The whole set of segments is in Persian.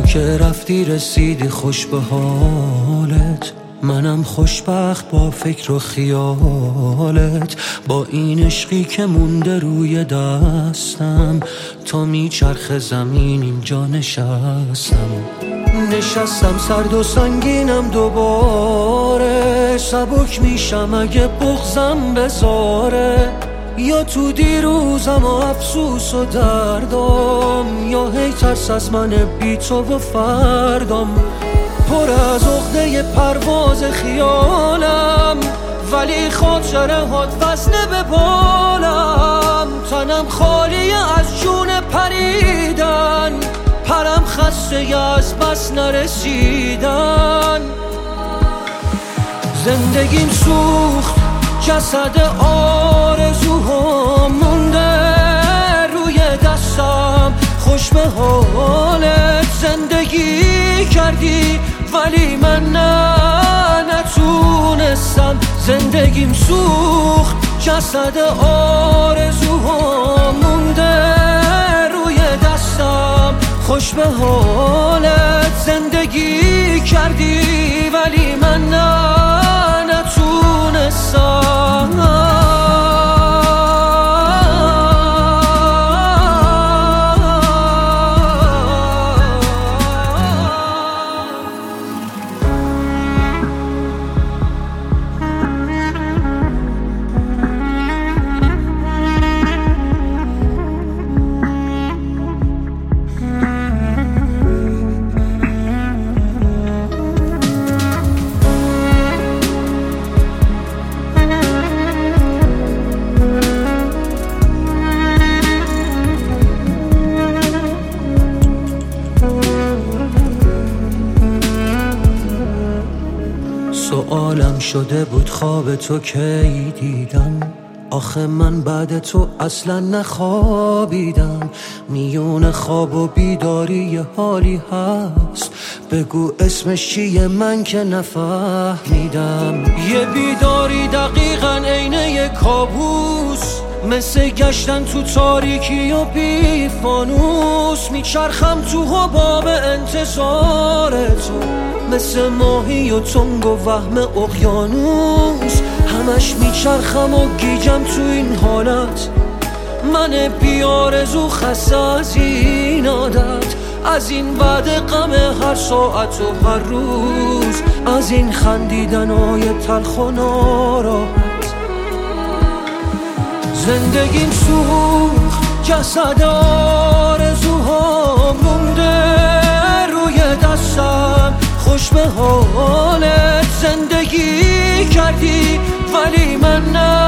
که رفتی رسیدی خوش به حالت، منم خوشبخت با فکر و خیالت، با این عشقی که مونده روی دستم، تا میچرخ زمین اینجا نشستم سرد و سنگینم دوباره، سبک میشم اگه بغضم بذاره، یا تو دیروزم و افسوس و دردم، یا هی ترس از من بی تو و فردم. پر از عقده پرواز خیالم، ولی خاطره هات وزنه به بالم، تنم خالی از جون پریدن، پرم خسته از بس نرسیدن. زندگیم سوخت، جسد آرزوهام مونده روی دستم، خوش به حالت زندگی کردی ولی من نتونستم. زندگیم سوخت، جسد آرزوهام مونده روی دستم، خوش به حالت زندگی کردی ولی من نتونستم. سوالم شده بود خواب تو کی دیدم، آخه من بعد تو اصلا نخوابیدم. میون خواب و بیداری یه حالی هست، بگو اسمش چیه من که نفهمیدم. یه بیداری دقیقاً عین یه کابوس، مثل گشتن تو تاریکی و بی فانوس. میچرخم تو حباب انتظار تو، مثل ماهی و تنگ و وهم اقیانوس. همش میچرخم و گیجم تو این حالت، من بیارزو خسته از این عادت، از این بعد غم هر ساعت و هر روز، از این خندیدنای تلخ و ناراحت. زندگیم سوخت، جسد آرزوها مونده روی دستم، خوش به حالت زندگی کردی ولی من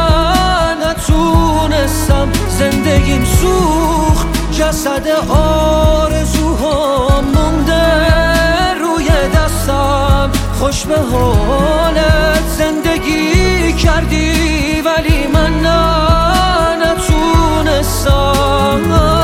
نتونستم. زندگیم سوخت، جسد آرزوها مونده روی دستم، خوش به حالت زندگی کردی ولی من نتونستم.